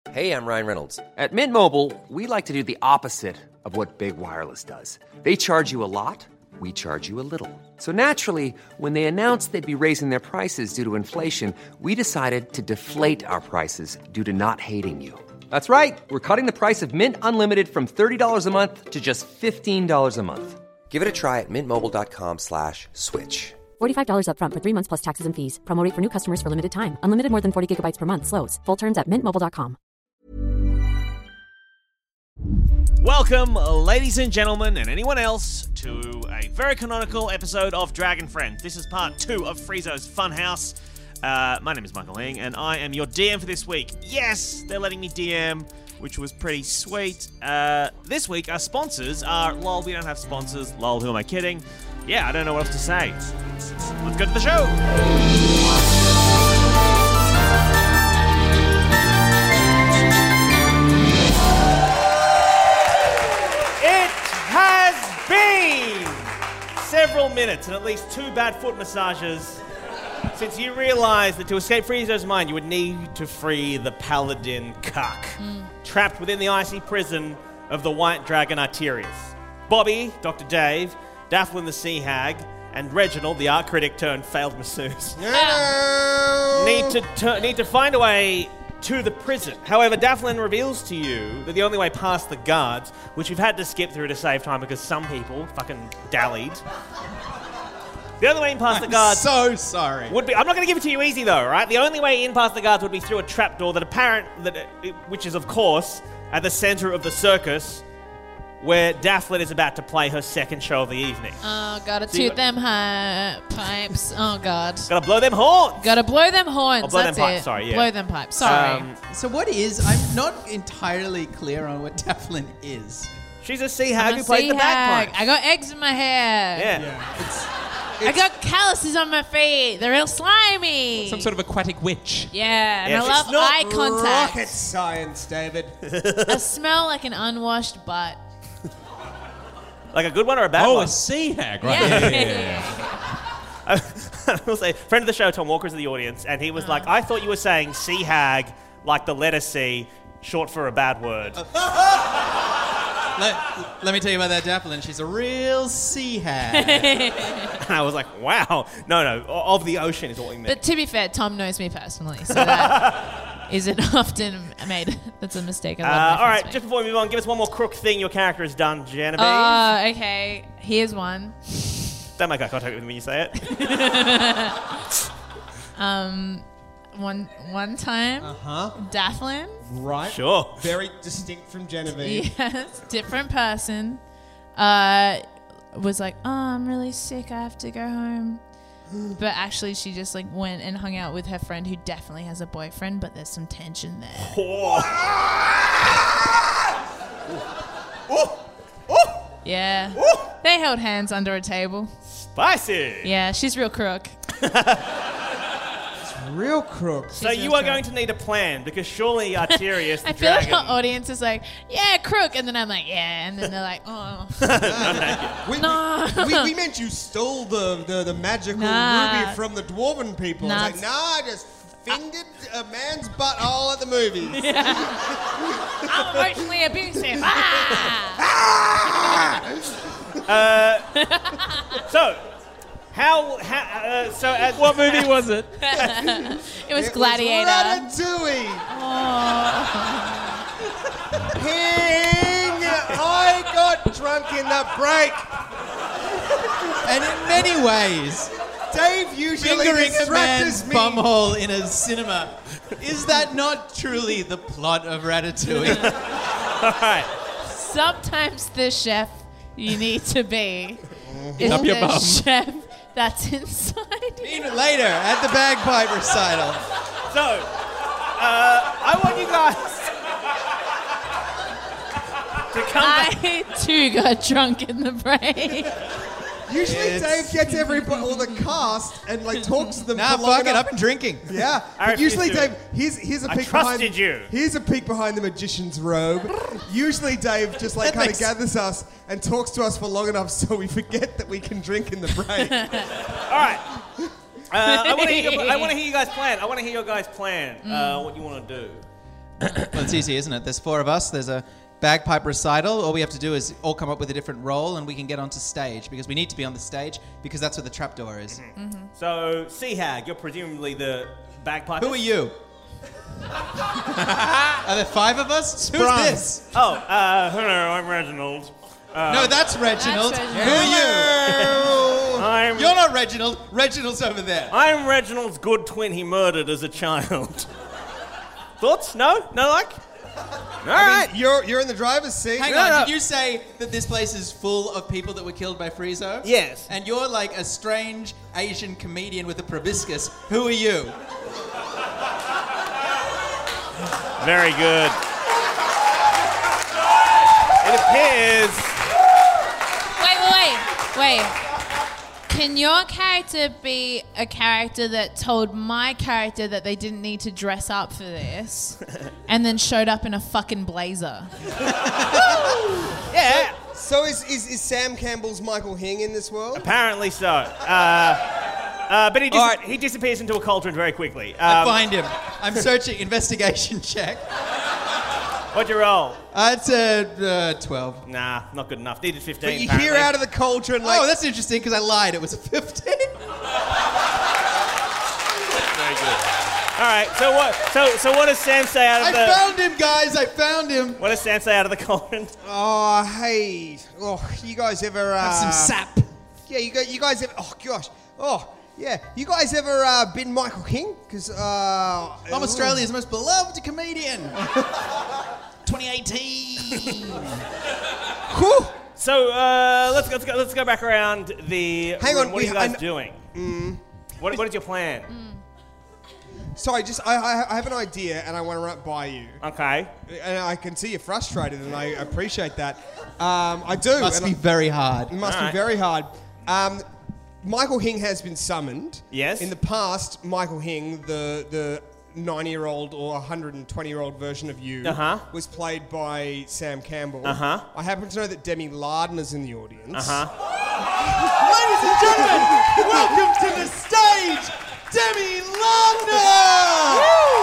Hey, I'm Ryan Reynolds. At Mint Mobile, we like to do the opposite of what Big Wireless does. They charge you a lot, we charge you a little. So naturally, when they announced they'd be raising their prices due to inflation, we decided to deflate our prices due to not hating you. That's right. We're cutting the price of Mint Unlimited from $30 a month to just $15 a month. Give it a try at mintmobile.com/switch. $45 up front for 3 months plus taxes and fees. Promo rate for new customers for limited time. Unlimited more than 40 gigabytes per month. Slows full terms at mintmobile.com. Welcome, ladies and gentlemen, and anyone else, to a very canonical episode of Dragon Friend. This is part 2 of Friezo's Funhouse. My name is Michael Hing, and I am your DM for this week. Yes, they're letting me DM, which was pretty sweet. This week, our sponsors are... Lol, we don't have sponsors. Lol, who am I kidding? Yeah, I don't know what else to say. Let's go to the show. It has been several minutes and at least 2 bad foot massages since you realized that to escape Friezo's mind, you would need to free the paladin Cuck, trapped within the icy prison of the White Dragon Arterius. Bobby, Dr. Dave, Dafflin the Sea Hag, and Reginald, the art critic turned failed masseuse, need to find a way to the prison. However, Dafflin reveals to you that the only way past the guards, which you've had to skip through to save time because some people fucking dallied. The only way in past the guards... so sorry. Would be... I'm not going to give it to you easy, though, right? The only way in past the guards would be through a trapdoor which is, of course, at the center of the circus, where Dafflin is about to play her second show of the evening. Oh, gotta toot them pipes. Oh, God. Gotta blow them horns. Gotta blow them horns. Or blow That's them pipes, it. sorry, yeah. Blow them pipes. Sorry. So what is... I'm not entirely clear on what Dafflin is. She's a sea hag I'm who a plays sea the hag. bagpipes. I got eggs in my hair. Yeah. I got calluses on my feet. They're real slimy. Some sort of aquatic witch. Yeah, and Yeah, I love it's not eye contact. Rocket science, David. I smell like an unwashed butt. Like a good one or a bad Oh, one? a sea hag, right? Yeah. I will say, friend of the show, Tom Walker's in the audience, and he was like, I thought you were saying sea hag, like the letter C, short for a bad word. Let me tell you about that Dafflin. She's a real sea hag. And I was like, wow. No, of the ocean is what we meant. But to be fair, Tom knows me personally, so that isn't often made. That's a mistake. I love my all right, friends just before we move on, give us one more crook thing your character has done, Genevieve. okay. Here's one. Don't make eye contact with me when you say it. One time, Dafflin. Right. Sure. Very distinct from Genevieve. Yes, different person. Was like, oh, I'm really sick. I have to go home. But actually, she just like went and hung out with her friend who definitely has a boyfriend. But there's some tension there. Yeah. They held hands under a table. Spicy. Yeah, she's real crook. Real crook. So you are going to need a plan, because surely Arterius, the I feel like dragon... our audience is like, yeah, crook. And then I'm like, yeah. And then they're like, oh. We meant you stole the magical ruby from the dwarven people. Nah. It's like, I just fingered a man's butthole at the movies. I'm emotionally abusive. So, What movie was it? It was It Gladiator. was Ratatouille. Ping! I got drunk in the break. And in many ways, Dave usually fingering a distracts man's me. bumhole in a cinema, is that not truly the plot of Ratatouille? all right. Sometimes the chef you need to be is Up your the bum. chef that's inside you. Later, at the bagpipe recital. So, I want you guys to come back. I too got drunk in the break. Usually Dave gets all the cast and like talks to them. Nah, for long fuck it, enough. I've been drinking. Yeah, I but refuse usually to. Dave, here's a I peek trusted behind. you. Here's a peek behind the magician's robe. Usually Dave just like That kind of makes- gathers us and talks to us for long enough so we forget that we can drink in the break. All right. I want to hear you guys plan. What you want to do. Well, it's easy, isn't it? There's 4 of us. There's a bagpipe recital. All we have to do is all come up with a different role and we can get onto stage because we need to be on the stage because that's where the trapdoor is. So, Sea Hag, you're presumably the bagpipe. Who are you? Are there 5 of us? Who's this? Oh, hello, I'm Reginald. No, that's Reginald. That's Who are you? You're not Reginald. Reginald's over there. I'm Reginald's good twin he murdered as a child. Thoughts? No? No like? All right. You're in the driver's seat. Hang on, did you say that this place is full of people that were killed by Friezo? Yes. And you're like a strange Asian comedian with a proboscis. Who are you? Very good. It appears... Wait. Can your character be a character that told my character that they didn't need to dress up for this and then showed up in a fucking blazer? Yeah. So is Sam Campbell's Michael Hing in this world? Apparently so. But he disappears into a cauldron very quickly. I find him. I'm searching. Investigation check. What'd you roll? It's a 12. Nah, not good enough. Needed 15. But you apparently. hear out of the cauldron like... Oh, that's interesting because I lied. It was a 15. Very good. All right. So what does Sam say out of I found him, guys. I found him. What does Sam say out of the cauldron? Oh, hey. Oh, you guys ever... Have some sap. Yeah, you guys ever... Oh, gosh. Oh, yeah. You guys ever been Michael Hing? Because... I'm Australia's most beloved comedian. 2018. Whew. So let's go back around the. Hang on, What are you guys doing? What is your plan? Sorry, I have an idea and I want to run it by you. Okay. And I can see you're frustrated and I appreciate that. I do. Must be very hard. It must be very hard. Michael Hing has been summoned. Yes. In the past, Michael Hing, the 90-year-old or 120-year-old version of you, was played by Sam Campbell. I happen to know that Demi Lardner's in the audience. Ladies and gentlemen, welcome to the stage, Demi Lardner!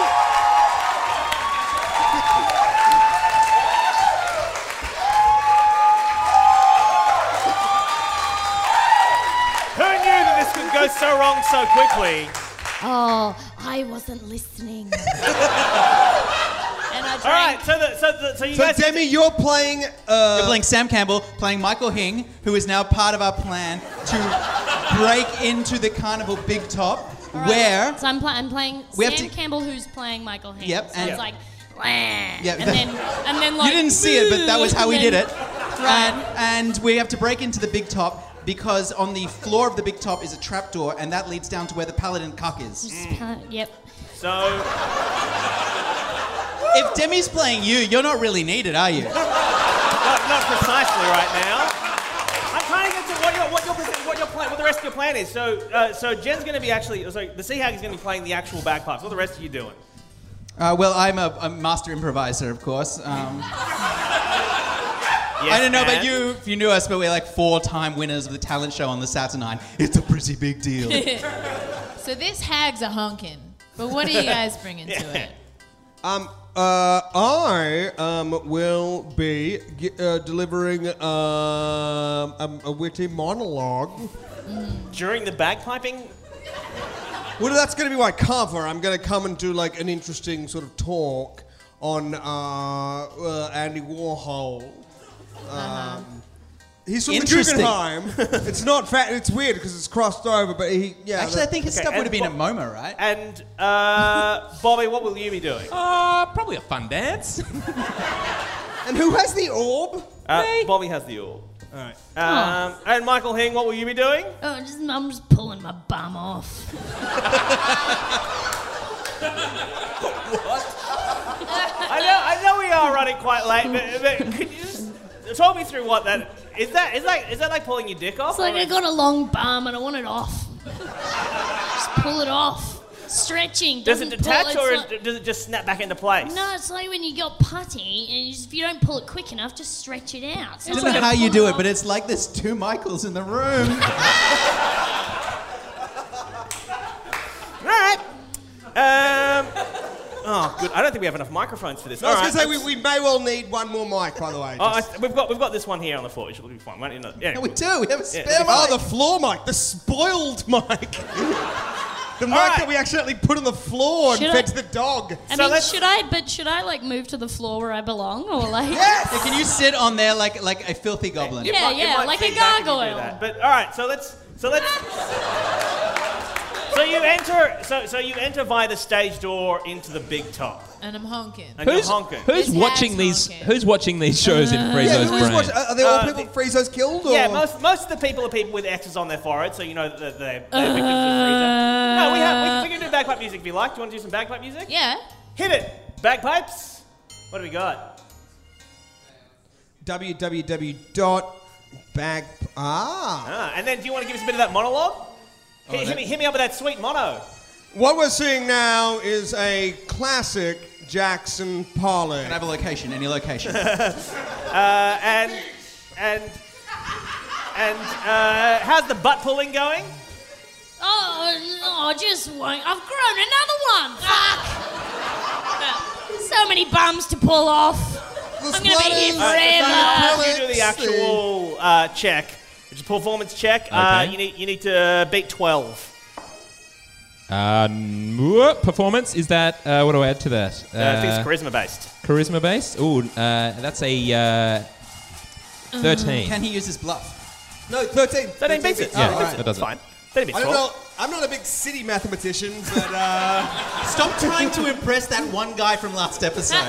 Who knew that this could go so wrong so quickly? Oh, I wasn't listening. And I All right. So you So guys. Demi, you're playing... You're playing Sam Campbell, playing Michael Hing, who is now part of our plan to break into the carnival Big Top, where... So I'm playing We have Sam to- Campbell, who's playing Michael Hayes. Yep, So and- it's like, "Wah," Yeah, and then like you didn't see it, but that was how we and did then- it. And we have to break into the Big Top because on the floor of the Big Top is a trapdoor, and that leads down to where the Paladin Cuck is. Yep. So If Demi's playing you, you're not really needed, are you? not precisely right now. I'm trying to get to what the rest of your plan is. So Jen's going to be the Sea Hag is going to be playing the actual bagpipes. What are the rest of you doing? Well, I'm a master improviser, of course. Yes, I don't know about and? you, if you knew us, but we're like 4-time winners of the talent show on the Saturnine. It's a pretty big deal. So this hag's a honkin', but what are you guys bringing to it? I will be delivering a witty monologue. During the bagpiping? Well, that's going to be my cover. I'm going to come and do like an interesting sort of talk on Andy Warhol. He's from the Interesting. Guggenheim. It's not fat. It's weird because it's crossed over, but Actually, I think his stuff and would have been at MoMA, right? And Bobby, what will you be doing? Probably a fun dance. And who has the orb? Bobby has the orb. All right. And Michael Hing, what will you be doing? Oh, I'm just pulling my bum off. I know we are running quite late, but could you just talk me through what that is? Is that like pulling your dick off? It's like I got a long bum and I want it off. Just pull it off. Stretching. Does it doesn't detach pull, or it's like- does it just snap back into place? No, it's like when you got putty and if you don't pull it quick enough, just stretch it out. So I it's don't know like how you pull do it, off. but it's like there's 2 Michaels in the room. All right. Oh good. I don't think we have enough microphones for this. I was All going to right, say we may well need one more mic, by the way. we've got this one here on the floor, which will be fine. No, we do. We have a spare mic. Oh, the floor mic, the spoiled mic. The mic that we accidentally put on the floor and fed to the dog. Should I like move to the floor where I belong, or like? Yes! Yeah, can you sit on there like a filthy goblin? It might like a feed back if you do gargoyle. that. But all right, so let's. So you enter via the stage door into the big top, And I'm honking. and you're honking. His hat's honking. Who's watching these shows in Friezo's brain? Are they all people Friezo's killed? Or? Yeah, most of the people are people with X's on their forehead, so you know that they're victims of Friezo. No, we can do bagpipe music if you like. Do you want to do some bagpipe music? Yeah. Hit it! Bagpipes? What do we got? www.bag... And then do you want to give us a bit of that monologue? Hit me up with that sweet mono. What we're seeing now is a classic Jackson Pollock. Can I have a location? Any location? How's the butt pulling going? Oh, just won't. I've grown another one. Fuck. So many bums to pull off. I'm gonna be here forever. You do the actual check, which is a performance check. Okay. You need to beat 12. Performance, is that, what do I add to that? I think it's charisma based. Charisma based? Ooh, that's a 13. Can he use his bluff? No, 13. 13 beats it. Yeah, Yeah, that does it's it. fine. 13 beats I don't 12. know. I'm not a big city mathematician, but Stop trying to impress that one guy from last episode.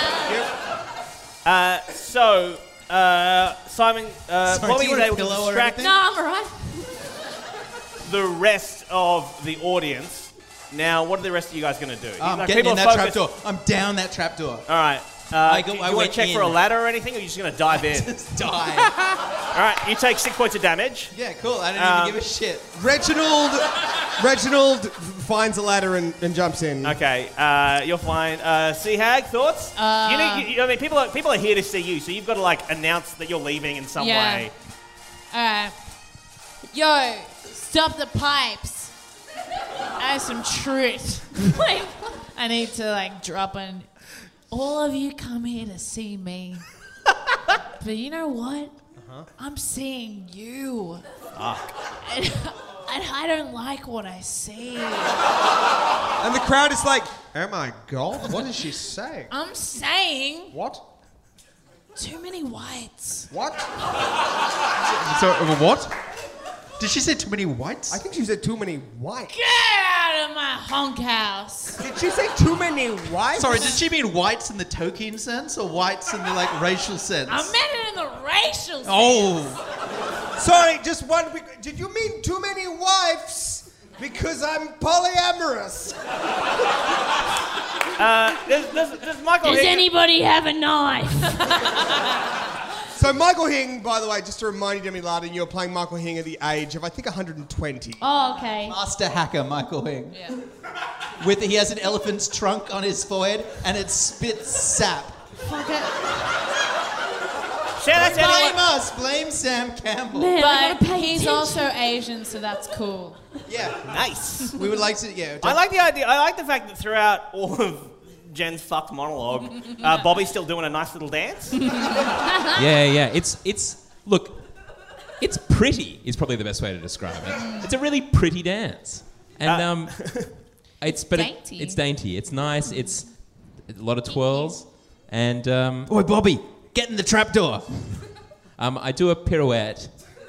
So, Simon, Bobby do is you want a able to pillow or distract anything? No, I'm alright. the rest of the audience. Now, what are the rest of you guys going to do? I'm Like, getting people in are that focused- trapdoor. I'm down that trapdoor. All right. Do you want went to check in. for a ladder or anything, or are you just going to dive in? Just die. All right, you take 6 points of damage. Yeah, cool. I didn't even give a shit. Reginald finds a ladder and jumps in. Okay, you're fine. Sea Hag, thoughts? I mean, people are here to see you, so you've got to like announce that you're leaving in some way. Alright. Yo, stop the pipes. I have some truth. Wait, I need to like drop in. All of you come here to see me. But you know what? I'm seeing you. And I don't like what I see. And the crowd is like, oh my God, what is she saying? I'm saying What? too many whites. What? So, what? Did she say too many whites? I think she said too many whites. Get out of my honk house. Did she say too many whites? Sorry, did she mean whites in the Tolkien sense or whites in the like racial sense? I meant it in the racial sense. Oh, Sorry, just one. Did you mean too many wives? Because I'm polyamorous. Does Michael does Higgins- anybody have a knife? So Michael Hing, by the way, just to remind you, Demi Lardon, you're playing Michael Hing at the age of, I think, 120. Oh, okay. master hacker Michael Hing. Yeah. He has an elephant's trunk on his forehead and it spits sap. Fuck it. Shout out to Blame anyone. us. Blame Sam Campbell. Man, I But gotta pay he's attention. also Asian, so that's cool. Yeah, Nice. we would like to. Yeah, I like the idea. I like the fact that throughout all of Jen's fucked monologue, Bobby's still doing a nice little dance. Yeah. It's look, it's pretty is probably the best way to describe it. It's a really pretty dance, and it's dainty. It's dainty. It's nice. It's a lot of twirls, and Oi, Bobby, get in the trapdoor. I do a pirouette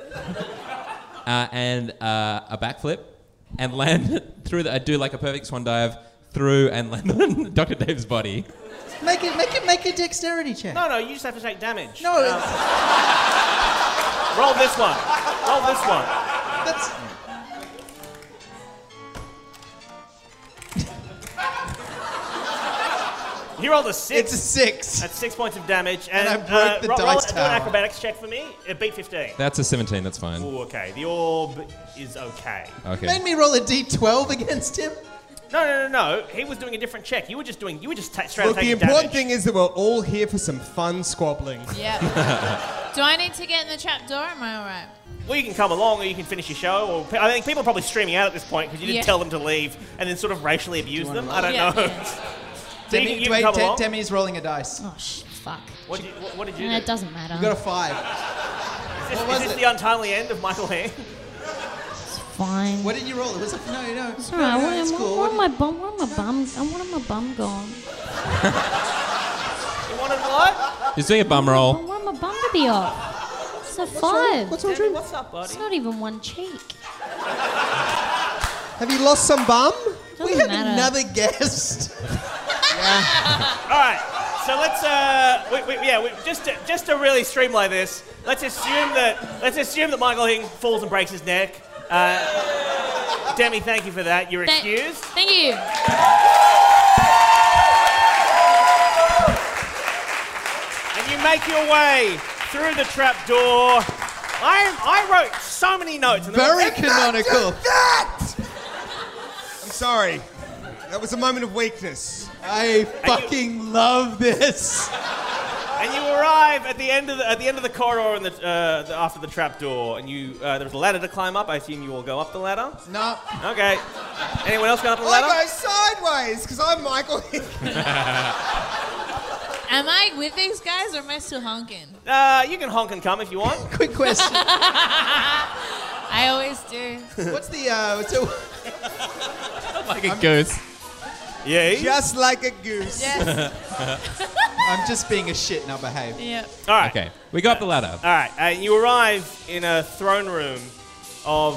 and a backflip, and land through. I do like a perfect swan dive through and land on Dr. Dave's body. Make a dexterity check. No, you just have to take damage. No, Roll this one. that's. He rolled a 6. It's a 6. That's 6 points of damage. And I broke the dice do an tower. acrobatics check for me. It beat 15. That's a 17. That's fine. Ooh, okay. The orb is okay. Okay. Made me roll a d12 against him. No. He was doing a different check. You were just straight Look, up the taking important damage. thing is that we're all here for some fun squabbling. Yeah. Do I need to get in the trap door? Am I alright? Well, you can come along, or you can finish your show. Or I think people are probably streaming out at this point because you didn't Yeah. tell them to leave, and then sort of racially abuse them. I don't know. So you can come along. Demi's rolling a dice. Oh, fuck. What did you do? It doesn't matter. You got a 5. Is this the untimely end of Michael Hing? It's fine. What did you roll? It was no. It's all right. It's cool. Where my bum gone? You wanted what? Just doing a bum roll. I want my bum to be off. It's a 5. What's wrong, Drew? What's up, buddy? It's not even one cheek. Have you lost some bum? Doesn't matter. Another guest. All right. So let's just to really streamline this, let's assume that Michael Hing falls and breaks his neck. Demi, thank you for that. You're excused. Thank you. And you make your way through the trap door. I wrote so many notes. And Very canonical. I'm sorry. That was a moment of weakness. I fucking love this. And you arrive at the end of the corridor after the trap door, and there's a ladder to climb up. I assume you all go up the ladder. No. Okay. Anyone else go up the I ladder? go sideways because I'm Michael. Am I with these guys or am I still honking? You can honk and come if you want. Quick question. I always do. What's the Like a goose. Yeah. Just like a goose. Yes. I'm just being a shit, now behave. Yep. All right. Okay, we go up the ladder. All right. You arrive in a throne room of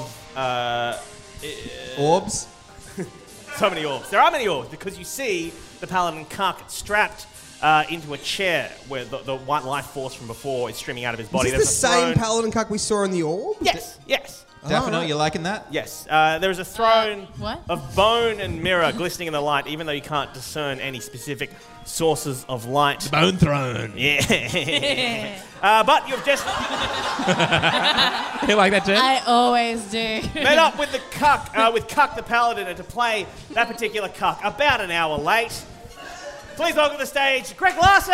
Orbs? so many orbs. There are many orbs because you see the Paladin Cuck strapped into a chair where the white life force from before is streaming out of his body. Is this the There's a same throne. Paladin Cuck we saw in the orb? Yes. Definitely, you liking that? Yes. There's a throne What? of bone and mirror glistening in the light, even though you can't discern any specific sources of light. Bone throne. Yeah. But you've just You like that, Jen? I always do. met up with the Cuck, with Cuck the Paladin, and to play that particular Cuck about an hour late. Please welcome to the stage, Greg Larson!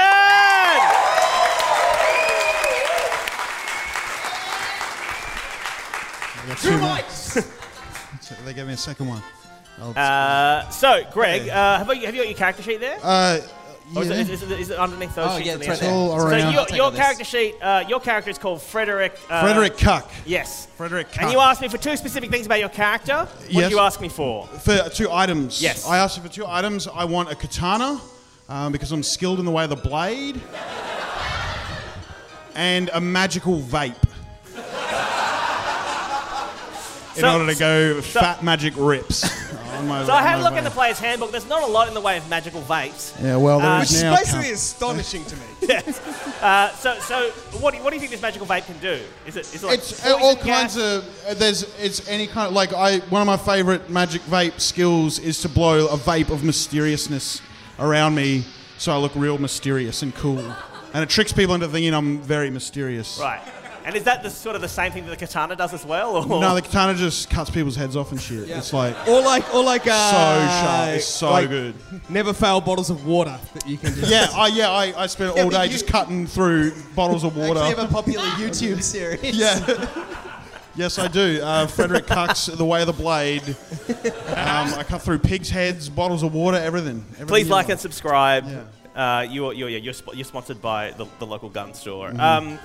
Two mics. They gave me a second one. So, Greg, have you got your character sheet there? Yeah. Or is it underneath those Oh, sheets? yeah, on the it's right end? there. all around. So I'll take your all this. character sheet, your character is called Frederick. Frederick Cuck. Yes. Frederick Cuck. And you asked me for two specific things about your character. What Yes. did you ask me for? For 2 items. Yes. I asked you for 2 items. I want a katana because I'm skilled in the way of the blade, and a magical vape. In order to go fat magic rips. on my, So I had a my look in the vape. player's handbook. There's not a lot in the way of magical vapes. Yeah, well, there Which is is now. basically astonishing to me. Yes. So what do you think this magical vape can do? Is it like It's poison all gas? kinds of. It's any kind of one of my favorite magic vape skills is to blow a vape of mysteriousness around me, so I look real mysterious and cool, and it tricks people into thinking I'm very mysterious. Right. And is that the sort of the same thing that the katana does as well? Or? No, the katana just cuts people's heads off and shit. It's like Or like so sharp. It's so like good. Never fail bottles of water that you can just. I spent all day just cutting through bottles of water. Actually have a popular YouTube series. Yeah. Yes, I do. Frederick Cuck's The Way of the Blade. I cut through pigs' heads, bottles of water, everything. Please you like want. and subscribe. Yeah. You're sponsored by the local gun store. Mm-hmm.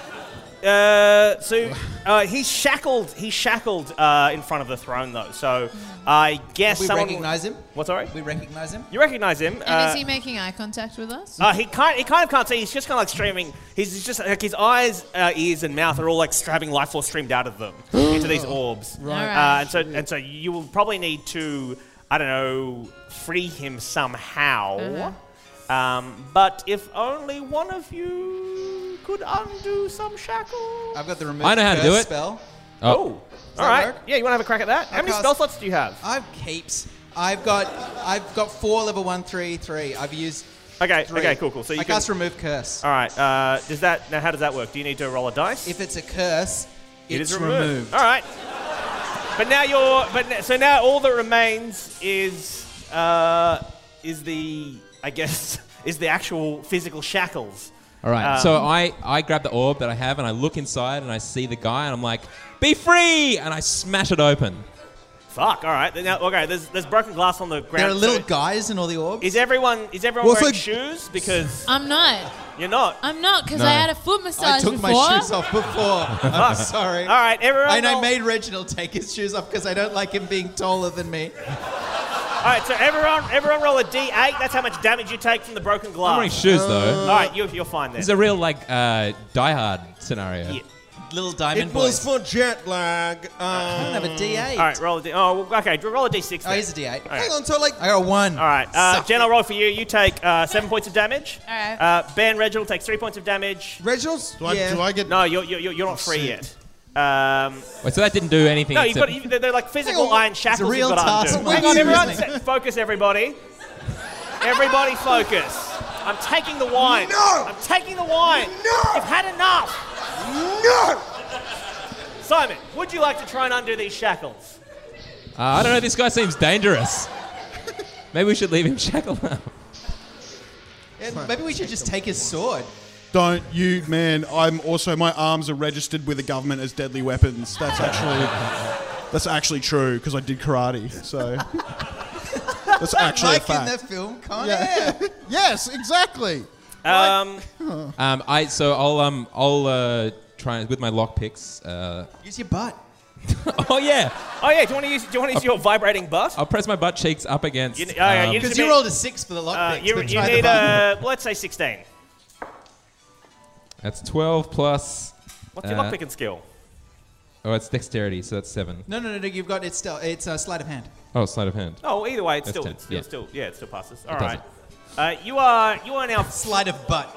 He's shackled. He's shackled in front of the throne, though. So I guess We someone recognize him. What? Sorry. We recognize him. You recognize him? And is he making eye contact with us? He kind of can't see. He's just kind of like streaming. He's just like his eyes, ears, and mouth are all like having life force streamed out of them into these orbs. Right. And so you will probably need to, I don't know, free him somehow. But if only one of you could undo some shackles. I've got the remove I know how to do curse it. spell. Oh, that all right. work? Yeah, you want to have a crack at that? How many cast- spell slots do you have? I have heaps. I've got 4 level 1, 3, 3. I've used Okay, 3. okay, cool. So you I can. cast remove curse. All right. How does that work? Do you need to roll a dice? If it's a curse, It it's is removed. All right. But now so now all that remains is the actual physical shackles. All right. So I grab the orb that I have and I look inside and I see the guy and I'm like, "Be free!" and I smash it open. Fuck. All right. Now, okay. There's broken glass on the ground. There are little so guys in all the orbs. Is everyone wearing shoes? Because I'm not. You're not. I'm not because No. I had a foot massage I took before. my shoes off before. I'm sorry. All right, everyone. And I roll- made Reginald take his shoes off because I don't like him being taller than me. All right, so everyone roll a D8. That's how much damage you take from the broken glass. I'm wearing shoes though. All right, you're fine there. This is a real Die Hard scenario. Yeah. Little diamond It was boys. for jet lag. I don't have a D8. All right, roll a D. Oh, well, okay. Roll a D6. Oh, then. here's a D8. Hang on, so like I got 1. All right, Suck Jen, it. I'll roll for you. You take 7 points of damage. All right. Ben, Reginald takes 3 points of damage. Reginald's. Do I get? No, you're not free shit. yet. Wait, so that didn't do anything. No, you've except- got they're like physical iron shackles. real you've got to task. undo. What Hang are on, you everyone. using? Focus, everybody. Everybody, focus. I'm taking the wine. No! I'm taking the wine. No! You've had enough. No! Simon, would you like to try and undo these shackles? I don't know. This guy seems dangerous. Maybe we should leave him shackled now. Yeah, maybe we should just take his sword. Don't you, man? My arms are registered with the government as deadly weapons. That's actually true because I did karate. So that's actually Like a fact. in the film Con Air. Yes, exactly. I'll try and with my lock picks. Use your butt. Oh yeah, Oh yeah. Do you want to use your vibrating butt? I'll press my butt cheeks up against. You just Because you need- rolled a 6 for the lockpicks. You but try the need button. let's say 16. That's 12 plus. What's your lockpicking skill? Oh, it's dexterity, so that's 7. No. You've got it's a sleight of hand. Oh, sleight of hand. Oh, either way, it's That's still 10, it still passes. All does right. You are now Sleight of butt.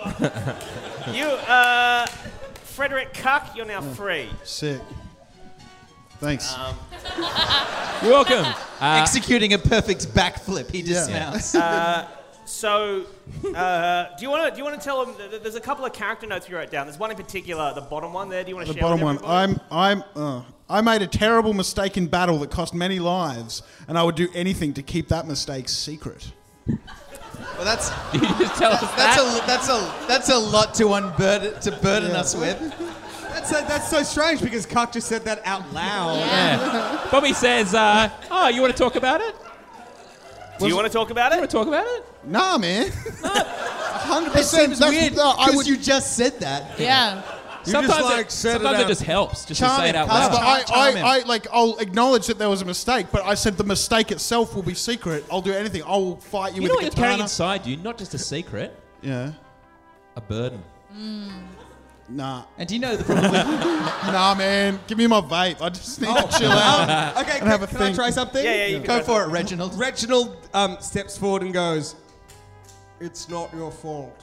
Frederick Cuck. You're now free. Sick. Thanks. You're welcome. Executing a perfect backflip. He dismounts. So, do you want to tell them? There's a couple of character notes you wrote down. There's one in particular, the bottom one there. Do you want to The share? bottom with one. everybody? I made a terrible mistake in battle that cost many lives, and I would do anything to keep that mistake secret. Well, that's You just tell us that. that's a lot to burden us with. That's so strange because Cuck just said that out loud. Yeah. Bobby says, "Oh, you want to talk about it? Do you want to talk about You it? want to talk about it?" Nah, man. 100%. It seems weird I because would. you just said that. Yeah. Sometimes it just helps just to say it out Charm loud. him. But I'll acknowledge that there was a mistake, but I said the mistake itself will be secret. I'll do anything. I'll fight you You know with what a you're carrying katana. inside you? Not just a secret, Yeah. a burden. Nah. And do you know the problem with Nah, man. Give me my vape. I just need to chill out. Okay, have a can I think. try something? Yeah, you can Go try for it, Reginald. Reginald steps forward and goes, "It's not your fault."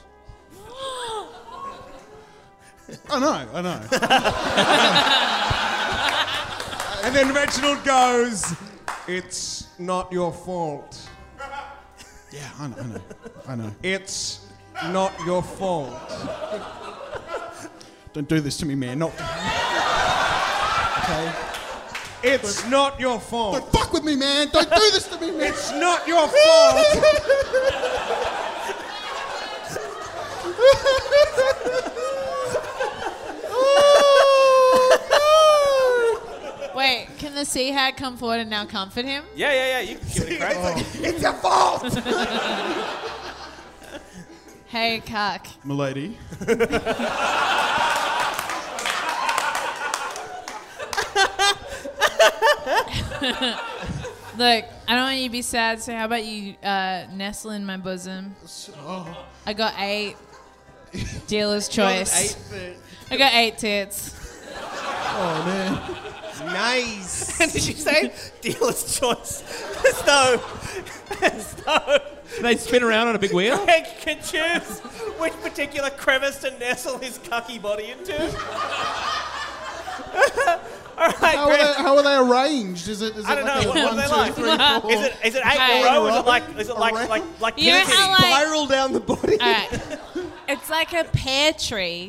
I know. And then Reginald goes, "It's not your fault. Yeah, I know. It's not your fault." Don't do this to me, man. Not. Okay. It's not your fault. Don't fuck with me, man. Don't do this to me, man. It's not your fault. Wait, can the sea hag come forward and now comfort him? Yeah. You can give it a crack. It's your fault. Hey, Cuck. Milady. Look, I don't want you to be sad, so how about you nestle in my bosom? I got 8. Dealer's choice. I got 8 tits. Oh, man. Nice. Did you say dealer's choice? As though They spin around on a big wheel. Greg can choose which particular crevice to nestle his cucky body into. All right, Greg. How are they arranged? Is it I don't like know. a What are 1, they 2, like? 3, 4? Is it 8 Hey. in a row? Is it like You know how like Spiral down the body. all right, it's like a pear tree.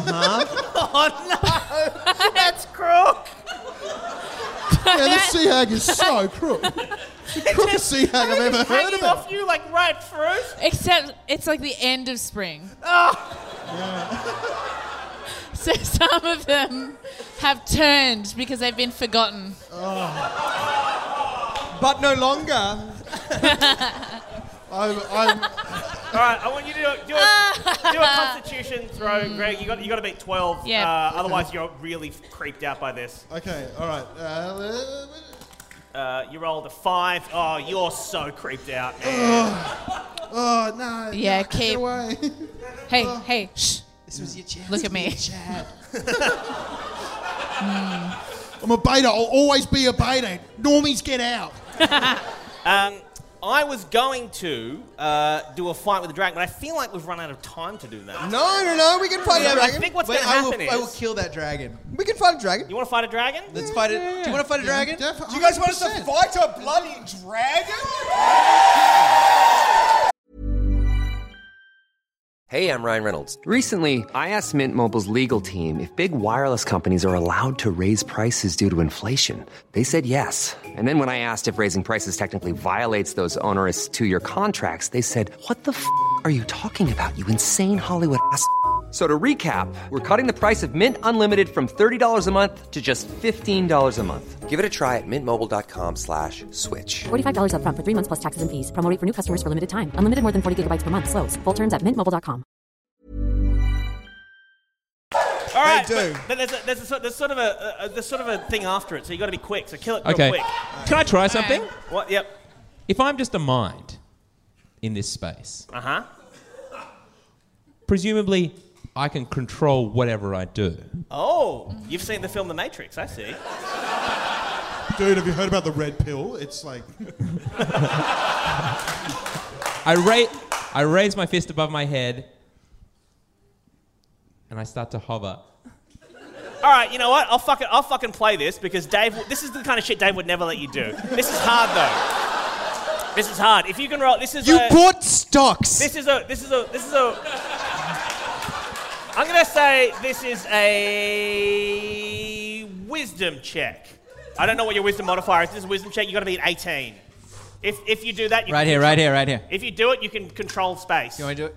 Oh no, that's crook. Yeah, this sea hag is so crook. The crookest sea hag I've ever heard Hanging about. off you like ripe fruit. Except it's like the end of spring. So some of them have turned because they've been forgotten. but no longer. I'm All right, I want you to do a Constitution throw, Greg. You got to beat 12. Yeah. Otherwise, you're really creeped out by this. okay. All right. You rolled a 5. Oh, you're so creeped out, man. Oh no. Yeah, Get keep. away. Hey, shh. This was your chance. Look at me. Chad. I'm a beta. I'll always be a beta. Normies, get out. I was going to do a fight with the dragon, but I feel like we've run out of time to do that. No, we can fight a I dragon. think what's Wait, going to happen I will is... kill that dragon. We can fight a dragon. You want to fight a dragon? Let's fight it. Do you want to fight a dragon? Do you guys want us to fight a bloody dragon? Hey, I'm Ryan Reynolds. Recently, I asked Mint Mobile's legal team if big wireless companies are allowed to raise prices due to inflation. They said yes. And then when I asked if raising prices technically violates those onerous 2-year contracts, they said, "What the f*** are you talking about, you insane Hollywood ass?" So to recap, we're cutting the price of Mint Unlimited from $30 a month to just $15 a month. Give it a try at mintmobile.com/switch. $45 up front for 3 months plus taxes and fees. Promo rate for new customers for limited time. Unlimited more than 40 gigabytes per month. Slows full terms at mintmobile.com. All right, do. but there's sort of a thing after it, so you got to be quick. So kill it real Okay. quick. Can I try something? What? Yep. If I'm just a mind in this space, presumably I can control whatever I do. Oh, you've seen the film The Matrix, I see. Dude, have you heard about the red pill? It's like... I raise my fist above my head and I start to hover. All right, you know what? I'll fucking play this because Dave. This is the kind of shit Dave would never let you do. This is hard though. This is hard. If you can roll, this is. You bought stocks. This is a. I'm gonna say this is a wisdom check. I don't know what your wisdom modifier is. This is a wisdom check. You got to be at 18. If you do that, you Right can here. If you do it, you can control space. You want to do it?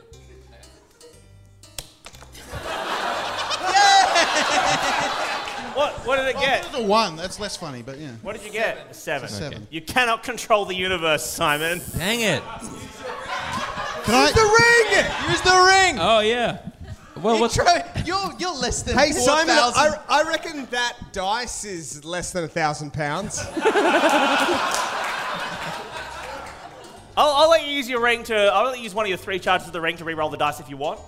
What did it get? It's a 1. That's less funny, but yeah. What did you get? A 7. It's a 7. You cannot control the universe, Simon. Dang it. Can I... Use the ring. Oh, yeah. Well, what's... You're less than Hey, 4,000. Simon, I reckon that dice is less than £1,000. I'll let you use your ring to... I'll let you use one of your 3 charges of the ring to re-roll the dice if you want.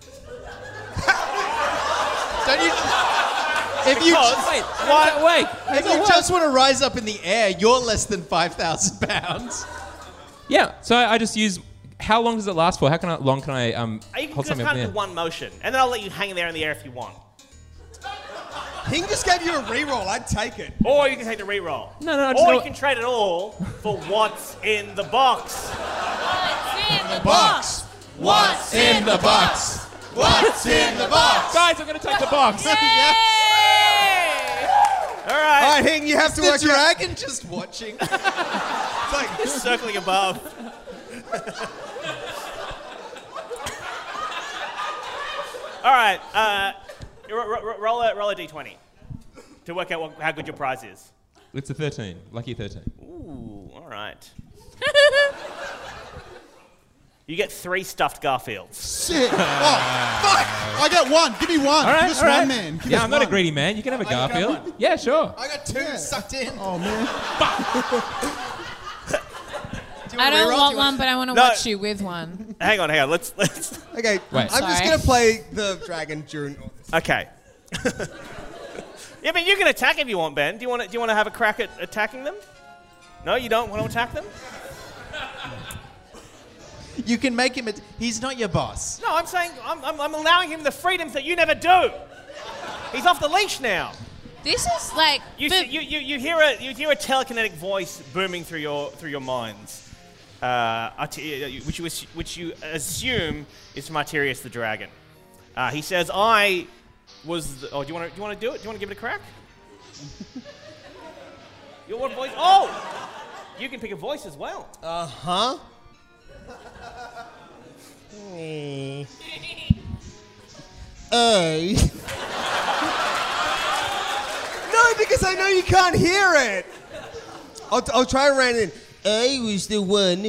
Don't you... If you Wait. if you just want to rise up in the air, you're less than 5,000 pounds. Yeah, so I just use... How long does it last for? Long can I You can hold just something up kind in of the do air? one motion, and then I'll let you hang there in the air if you want. He just gave you a reroll. I'd take it. Or you can take the re-roll. No, I just Or know- you can trade it all for what's in the box. What's in the box? What's in the box? What's in the box? Guys, I'm going to take the box. All All right. right, Hing, you have to The work out. dragon just watching. It's like circling above. All right. Roll a d20 to work out how good your prize is. It's a 13. Lucky 13. Ooh, all right. You get 3 stuffed Garfields. Sick. Oh, fuck. I got 1. Give me 1. All right, Give us all right. one, man. Give Yeah, us I'm not a one. greedy man. You can have a got Garfield. one. Yeah, sure. I got 2 sucked in. Oh, man. I don't want one, but I want to No. watch you with one. Hang on. Let's. Okay, Wait. I'm just Sorry. going to play the dragon during all this. Okay. Yeah, but you can attack if you want, Ben. Do you want to have a crack at attacking them? No, you don't want to attack them? You can make him. He's not your boss. No, I'm saying I'm allowing him the freedoms that you never do. He's off the leash now. This is like You hear a telekinetic voice booming through your minds, which you assume is from Arterius the dragon. He says, "I was." Do you want to do it? Do you want to give it a crack? Your what voice? Oh, you can pick a voice as well. Huh? No, because I know you can't hear it. I'll try and rein it in. I was the one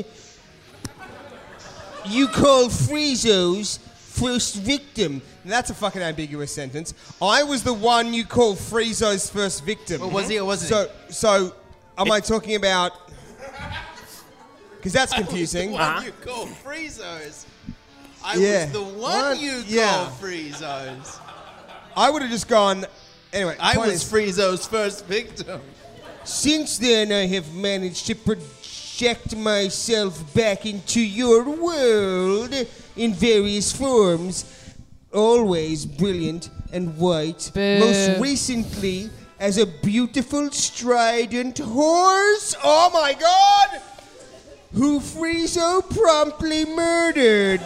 you call Friezo's first victim. And that's a fucking ambiguous sentence. I was the one you call Friezo's first victim. Well, was he or wasn't he? So, am I talking about... Because that's confusing. The one you call Friezo's. I Yeah. was the one What? you Yeah. call Friezo's. I would have just gone... Anyway, I point was is- Friezo's first victim. Since then, I have managed to project myself back into your world in various forms, always brilliant and white. Boo. Most recently, as a beautiful strident horse. Oh my God! Who Friezo promptly murdered.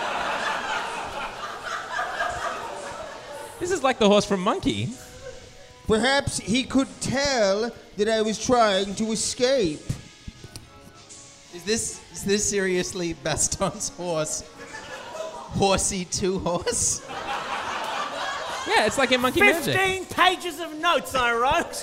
This is like the horse from Monkey. Perhaps he could tell that I was trying to escape. Is this seriously Baston's horse? Horsey 2 horse? Yeah, it's like in Monkey Magic. 15 pages of notes I wrote.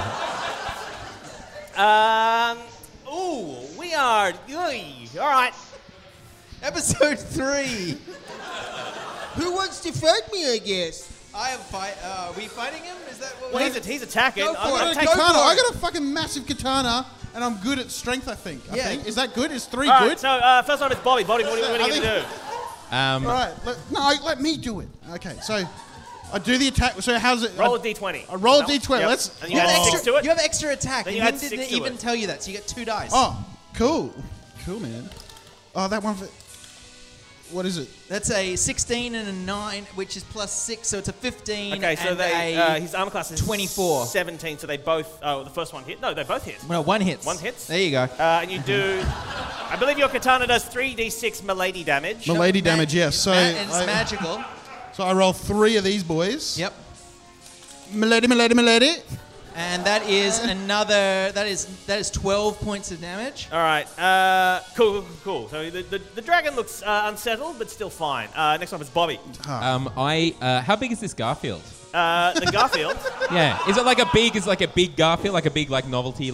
We are... All right. Episode 3. Who wants to fight me, I guess? I am are we fighting him? Is that what Well, he's attacking. Go for I'm it. gonna take- Katana. I got a fucking massive katana, and I'm good at strength. I think. Yeah. Is that good? Is 3 All good? right, so first one is Bobby. Bobby, what are you going to do? All right. Let me do it. Okay. So I do the attack. So how's it? Roll a d20. I roll a No? d20. Yep. Let's. And you add 6 to it? You have extra attack. Then and you he add didn't 6 to even it. tell you that, so you get 2 dice. Oh, cool, man. Oh, that one for. What is it? That's a 16 and a 9, which is plus 6, so it's a 15. Okay, so and his armor class is 24. 17, so they both... Oh, the first one hit? No, they both hit. Well, 1 hits. 1 hits. There you go. And you do... I believe your katana does 3d6 milady damage. Milady damage. Yes. So And it's magical. So I roll 3 of these boys. Yep. Milady. And that is another. That is 12 points of damage. All right. Cool. So the dragon looks unsettled, but still fine. Next one is Bobby. How big is this Garfield? The Garfield. Yeah. Is it like a big Garfield, like a big novelty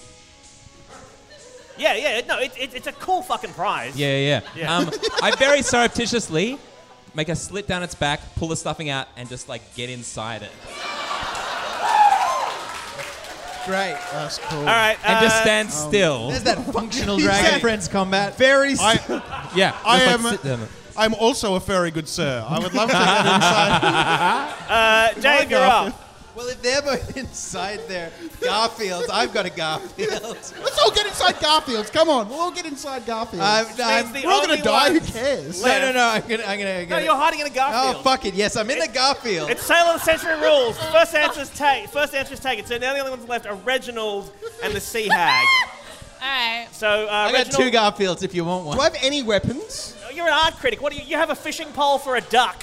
Yeah. No, it's a cool fucking prize. Yeah. Yeah. I very surreptitiously make a slit down its back, pull the stuffing out, and just get inside it. Great. That's cool. All right. And just stand still. There's that functional Dragon Friends combat. Very... Yeah. I just, am. sit down. I'm also a very good sir. I would love to get inside. Dave, you're up. Well, if they're both inside their Garfields, I've got a Garfield. Let's all get inside Garfields. Come on, we'll all get inside Garfields. It's the We're all only gonna die. Who ones cares? left. No. I'm gonna. No, you're hiding in a Garfield. Oh fuck it! Yes, I'm in the Garfield. It's Sailor of the Century rules. First answer is taken. So now the only ones left are Reginald and the Sea Hag. All right. So I got Reginald, 2 Garfields if you want one. Do I have any weapons? you're an art critic. What do you have a fishing pole for a duck?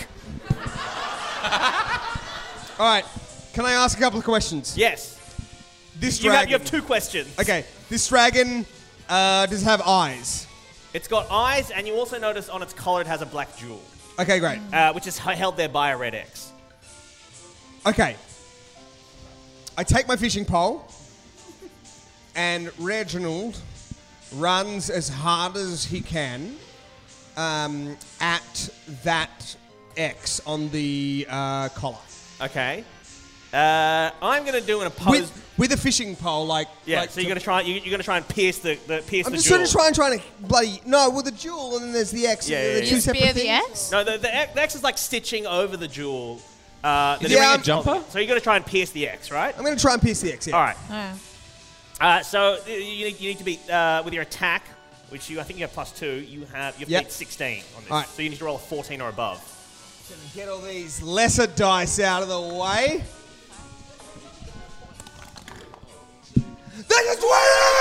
All right. Can I ask a couple of questions? Yes. This You dragon... have 2 questions. Okay. This dragon does it have eyes? It's got eyes, and you also notice on its collar it has a black jewel, Okay, great. which is held there by a red X. Okay. I take my fishing pole, and Reginald runs as hard as he can at that X on the collar. Okay. I'm going to do an opposed... With a fishing pole, like... Yeah, like so you're going to try and pierce the I'm just jewel. sort of trying to bloody... No, with the jewel, and then there's the X. Yeah, They're yeah, two yeah. You separate spear the things. X? No, the X is like stitching over the jewel. Is he wearing a jumper? So you're going to try and pierce the X, right? I'm going to try and pierce the X, yeah. All right. Oh. So you need to beat with your attack, which I think you have +2. You have beat 16 on this. All right. So you need to roll a 14 or above. Gonna get all these lesser dice out of the way. That's a 20!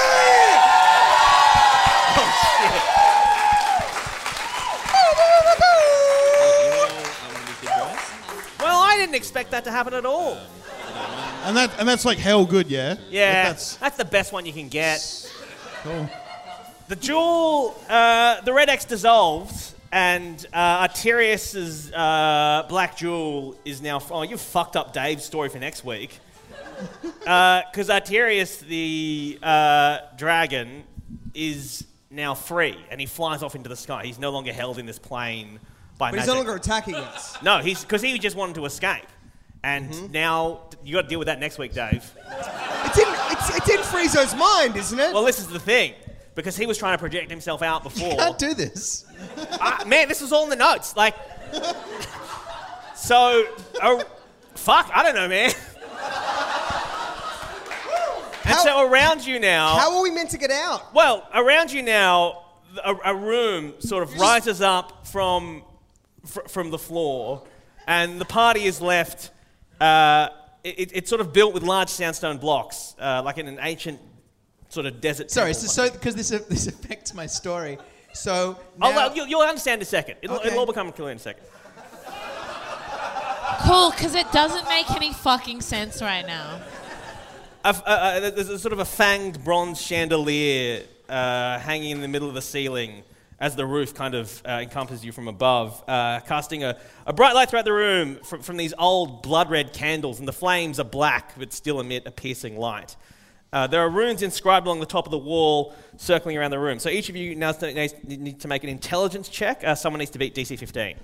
Well, I didn't expect that to happen at all. And that's like hell good, yeah. Yeah, That's that's the best one you can get. cool. The jewel, the red X dissolves, and Arterius's black jewel is now... Oh, you fucked up Dave's story for next week. Because Arterius, the dragon, is now free, and he flies off into the sky. He's no longer held in this plane by But magic. he's no longer attacking us. No, because he just wanted to escape. And now you got to deal with that next week, Dave. It's in Friezo's mind, isn't it? Well, this is the thing. Because he was trying to project himself out before. You can't do this. Man, this was all in the notes. Like, so, fuck, I don't know, man. And so around you now... How are we meant to get out? Well, around you now, a room sort of rises up from the floor, and the party is left... It's sort of built with large sandstone blocks, like in an ancient sort of desert Sorry, temple. so because this affects my story. So Oh, now, well, you'll understand in a second. It'll Okay. all become clear in a second. Cool, because it doesn't make any fucking sense right now. There's a sort of a fanged bronze chandelier hanging in the middle of the ceiling as the roof kind of encompasses you from above, casting a bright light throughout the room from these old blood-red candles, and the flames are black but still emit a piercing light. There are runes inscribed along the top of the wall circling around the room. So each of you now need to make an intelligence check. Someone needs to beat DC 15.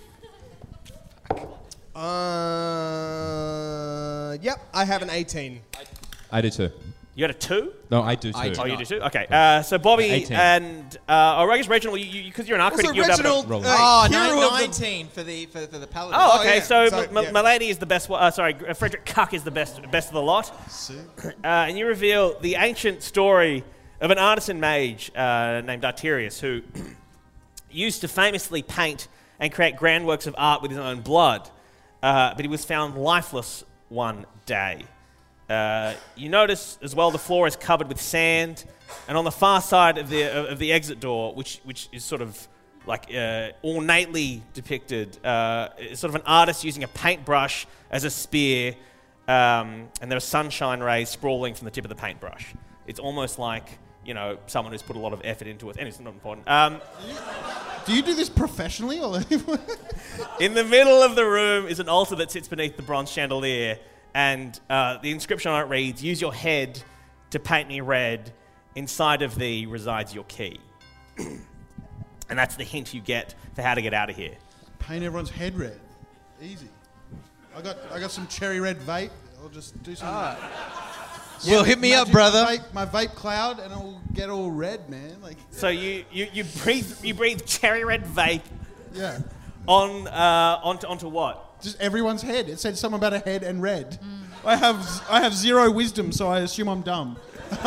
Yep, I have an 18. I do too. You got a 2? No, I do too. Oh, you do too? Okay. So Bobby 18. and I guess Reginald, because you're an arc Also, critic, you'll be able to... Reginald, roll it. hero of the- 19 for the paladin. Oh, okay. yeah. So, So, yeah. Milady is the best one. Frederick Cuck is the best of the lot. And you reveal the ancient story of an artisan mage named Arterius who used to famously paint and create grand works of art with his own blood, but he was found lifeless one day. You notice as well the floor is covered with sand, and on the far side of the exit door, which is sort of like ornately depicted, is sort of an artist using a paintbrush as a spear, and there are sunshine rays sprawling from the tip of the paintbrush. It's almost like, someone who's put a lot of effort into it. And it's not important. Do you do this professionally? Or In the middle of the room is an altar that sits beneath the bronze chandelier, and the inscription on it reads, "Use your head to paint me red. Inside of thee resides your key." And that's the hint you get for how to get out of here. Paint everyone's head red. Easy. I got some cherry red vape. I'll just do some. Well, hit me up, magic brother. My vape cloud, and it'll get all red, man. Like, So you breathe cherry red vape yeah. onto what? Just everyone's head. It said something about a head and red. I have zero wisdom, so I assume I'm dumb.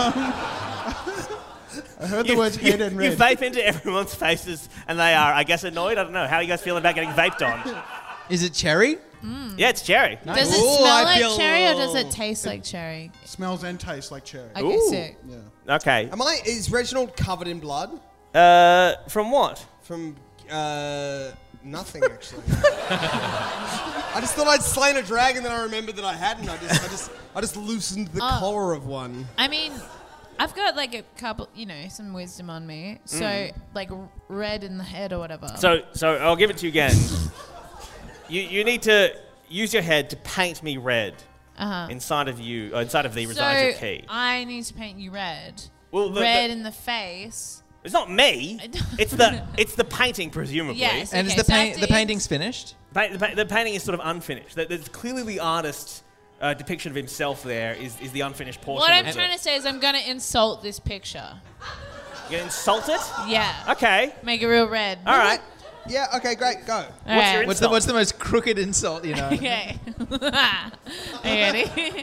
I heard the words head and red. You vape into everyone's faces, and they are, I guess, annoyed. I don't know. How are you guys feeling about getting vaped on? Is it cherry? Yeah, it's cherry. Does it Ooh, smell I like feel- cherry or does it taste like cherry? Smells and tastes like cherry. Okay, Ooh. sick. Yeah. Okay. Is Reginald covered in blood? From what? From nothing, actually. I just thought I'd slain a dragon, then I remembered that I hadn't. I just loosened the collar of one. I mean, I've got like a couple, some wisdom on me. So, like red in the head or whatever. So I'll give it to you again. You need to use your head to paint me red. Inside of you, inside of thee resides your key. I need to paint you red. Well, red in the face. It's not me. It's the painting, presumably. Yes. And Okay, is so I have to the painting's finished? The painting is sort of unfinished. There's clearly the artist's depiction of himself there is the unfinished portion. What I'm of trying to say is I'm going to insult this picture. You insult it? Yeah. Okay. Make it real red. All right. Yeah, okay, great, go. What's your insult? What's the most crooked insult, Okay. Are you ready?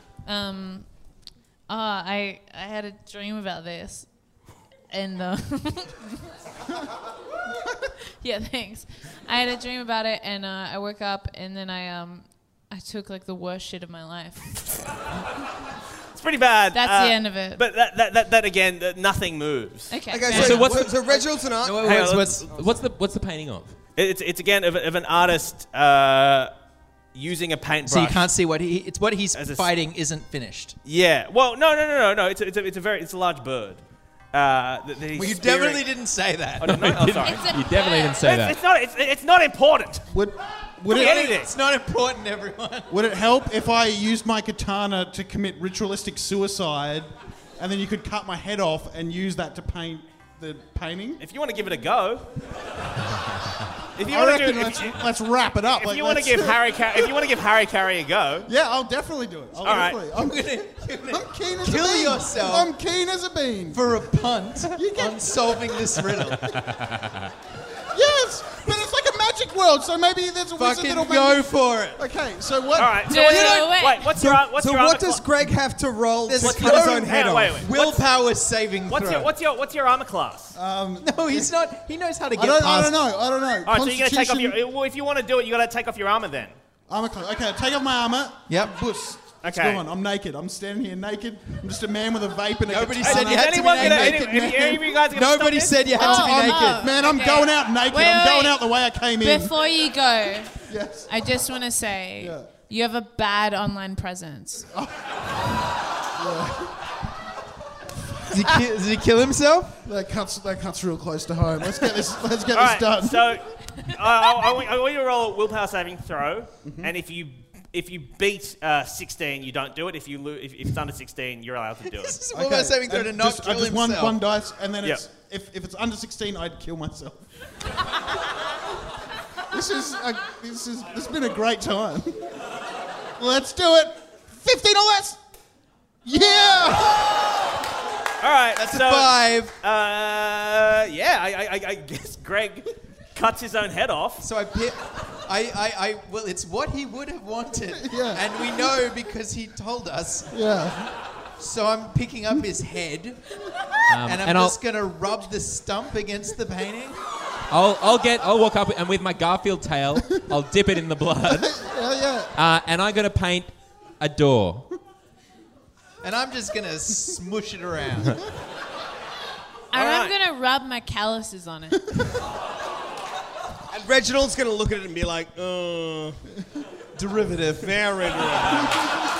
I had a dream about this. And yeah, thanks. I had a dream about it, and I woke up, and then I took like the worst shit of my life. It's pretty bad. That's the end of it. But that again, nothing moves. Okay. Okay, fair so, enough. so Reginald's an art. Hang on, What's the painting of? It's again of an artist using a paintbrush. So you can't see what he's As a fighting isn't finished. Yeah. Well, no. It's a large bird. You definitely didn't say that. Oh, no, oh, sorry. You definitely didn't say that. It's not important. Would It's not important, everyone. Would it help if I used my katana to commit ritualistic suicide, and then you could cut my head off and use that to paint the painting? If you want to give it a go. If you I want reckon to let's wrap it up. if you want to give Harry Carey a go. Yeah, I'll definitely do it. All right. I'm keen as Kill a bean. yourself. I'm keen as a bean. For a punt on solving this riddle. Yes, but it's like a magic world, so maybe there's a wizard Fucking that'll go make for it. Okay, so what? All right. So what's your So armor what does cla- Greg have to roll to What's cut your- his own head Wait, off? wait. Willpower saving throw. What's your armor class? No, he's not. He knows how to I get don't past. know. All right, so you're gonna take off your. Well, if you want to do it, you gotta take off your armor then. Armor class. Okay, take off my armor. Yep. Bush. What's Okay. going on? I'm naked. I'm standing here naked. I'm just a man with a vape and a Nobody katana. said you had to be Anyone gonna? naked. Any of you guys gonna Nobody stop said you had to be naked. Man, I'm going out naked. Wait, I'm going wait. out the way I came in. Before you go, Yes. I just want to say Yeah. you have a bad online presence. Does he kill himself? That cuts real close to home. Let's get this. Let's get All this right. done. So I want you to roll a willpower saving throw, and if you beat 16, you don't do it. If it's under 16, you're allowed to do This it. is a willpower saving throw and to not just, kill I just himself. one dice, and then Yep. if it's under 16, I'd kill myself. This has been a great time. Let's do it. 15 or less. Yeah. All right. That's so, a 5. Yeah, I guess Greg cuts his own head off. So well, it's what he would have wanted. Yeah. And we know because he told us. Yeah. So I'm picking up his head, and I'm I'll- just going to rub the stump against the painting. I'll walk up and with my Garfield tail, I'll dip it in the blood, Yeah. and I'm gonna paint a door. And I'm just going to smush it around. And right. I'm going to rub my calluses on it. And Reginald's going to look at it and be like, derivative. Very derivative.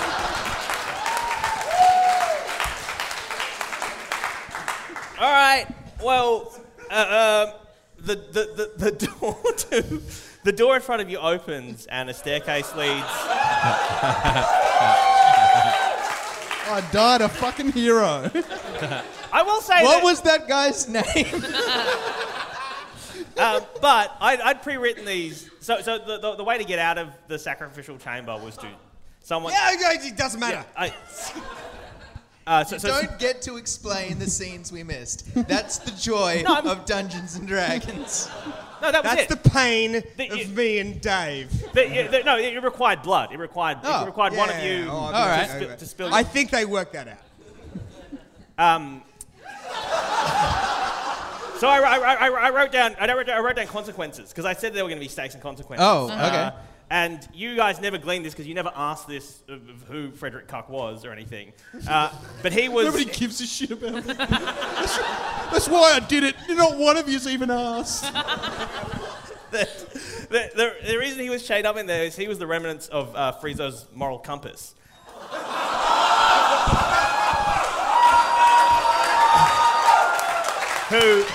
All right. Well, the door the door in front of you opens and a staircase leads. I died a fucking hero. I will say What that, was that guy's name? but I'd pre-written these. So the way to get out of the sacrificial chamber was to someone. It doesn't matter. So Don't get to explain the scenes we missed. That's the joy of Dungeons and Dragons. no, that was That's it. the pain The- of me and Dave. No, it required blood. It required one of you all right. to spill. I think they worked that out. So I wrote down consequences because I said there were going to be stakes and consequences. Oh, okay. And you guys never gleaned this because you never asked this of who Frederick Cuck was or anything. But he was. Nobody gives a shit about it. That's why I did it. Not one of you's even asked. The reason he was chained up in there is he was the remnants of Friezo's moral compass. who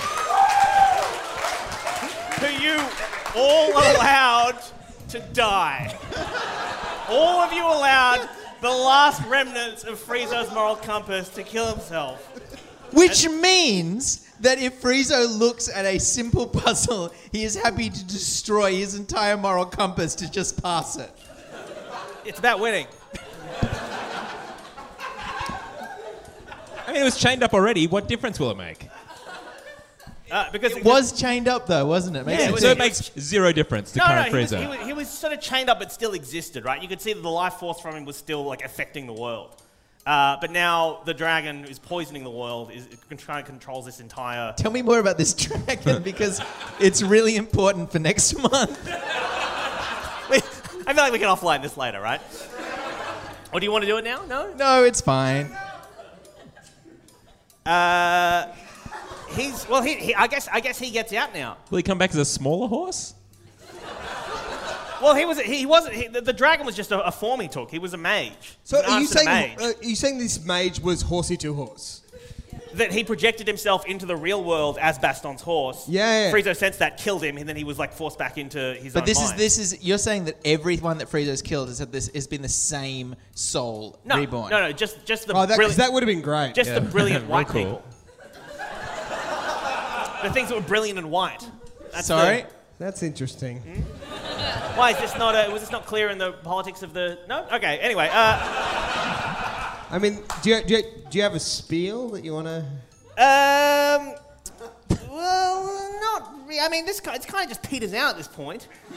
you all allowed to die. All of you allowed the last remnants of Friezo's moral compass to kill himself. Which means that if Friezo looks at a simple puzzle, he is happy to destroy his entire moral compass to just pass it. It's about winning. I mean, it was chained up already. What difference will it make? Because It was chained up though, wasn't it? Yeah, So it makes zero difference to current he was, Friezo. he was sort of chained up but still existed, right? You could see that the life force from him was still like affecting the world. But now the dragon is poisoning the world, is trying to control this entire... Tell me more about this dragon because it's really important for next month. I feel like we can offline this later, right? Or do you want to do it now? No? No, it's fine. I guess he gets out now. Will he come back as a smaller horse? Well, the dragon was just a form he took. He was a mage. So He was an are you artist and a saying mage. this mage was horsey to horse? that he projected himself into the real world as Baston's horse. Yeah. Friezo sensed that, killed him, and then he was like forced back into his own But mind. this is you're saying that everyone that Friezo's killed has been the same soul reborn. No, just the Oh, brilliant. that would have been great. Just the brilliant white cool. people. The things that were brilliant and white. That's Sorry? That's interesting. Why is this not? Was this not clear in the politics of the? No. Okay. Anyway. I mean, do you have a spiel that you want to? Well, not really. I mean, it's kind of just peters out at this point. You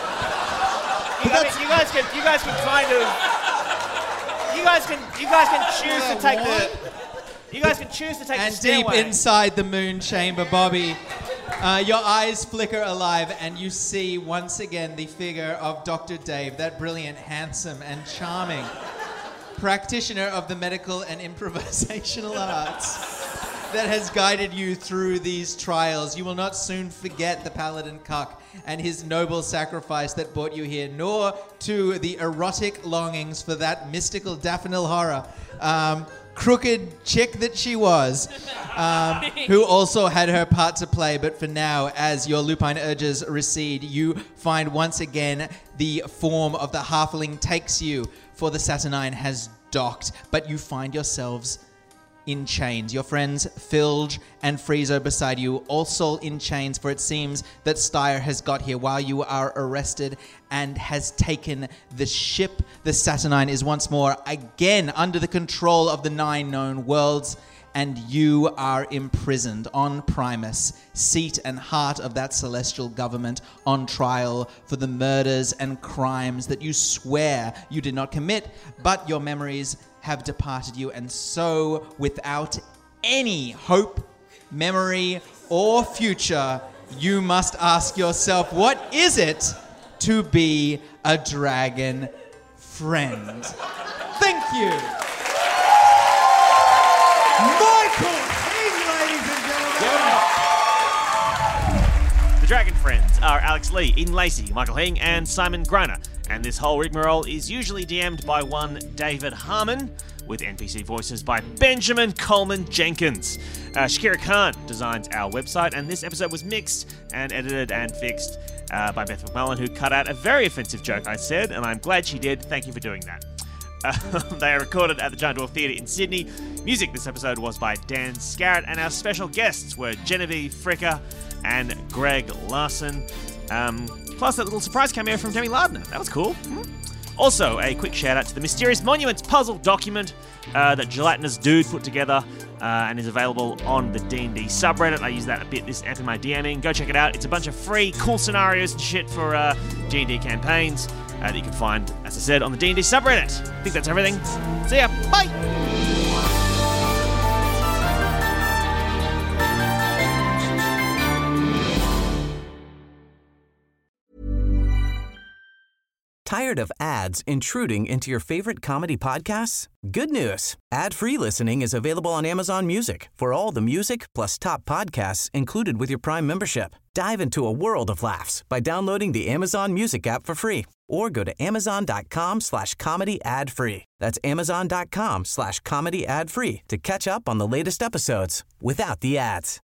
guys can kind of. You guys can choose to take the. You guys can choose to take And the deep stairway. inside the moon chamber, Bobby, your eyes flicker alive and you see once again the figure of Dr. Dave, that brilliant, handsome and charming practitioner of the medical and improvisational arts that has guided you through these trials. You will not soon forget the Paladin Cuck and his noble sacrifice that brought you here, nor to the erotic longings for that mystical Daphne horror. Crooked chick that she was, who also had her part to play. But for now, as your lupine urges recede, you find once again the form of the halfling takes you, for the Saturnine has docked. But you find yourselves in chains. Your friends Filge and Friezo beside you, also in chains, for it seems that Styre has got here while you are arrested and has taken the ship. The Saturnine is once more again under the control of the 9 known worlds, and you are imprisoned on Primus, seat and heart of that celestial government, on trial for the murders and crimes that you swear you did not commit, but your memories have departed you, and so without any hope, memory, or future, you must ask yourself, what is it to be a dragon friend? Thank you. Michael King, ladies and gentlemen. The Dragon Friends are Alex Lee, Eden Lacey, Michael Hing, and Simon Greiner. And this whole rigmarole is usually DM'd by one David Harmon, with NPC voices by Benjamin Coleman Jenkins. Shakira Khan designs our website, and this episode was mixed and edited and fixed by Beth McMullen, who cut out a very offensive joke I said, and I'm glad she did. Thank you for doing that. They are recorded at the Giant Dwarf Theatre in Sydney. Music this episode was by Dan Scarrett, and our special guests were Genevieve Fricker and Greg Larson. Plus that little surprise cameo from Demi Lardner. That was cool. Also, a quick shout out to the Mysterious Monuments puzzle document that Gelatinous Dude put together and is available on the D&D subreddit. I use that a bit this ep in my DMing. Go check it out. It's a bunch of free, cool scenarios and shit for D&D campaigns that you can find, as I said, on the D&D subreddit. I think that's everything. See ya. Bye. Tired of ads intruding into your favorite comedy podcasts? Good news. Ad-free listening is available on Amazon Music for all the music plus top podcasts included with your Prime membership. Dive into a world of laughs by downloading the Amazon Music app for free or go to amazon.com/comedy ad-free. That's amazon.com/comedy ad-free to catch up on the latest episodes without the ads.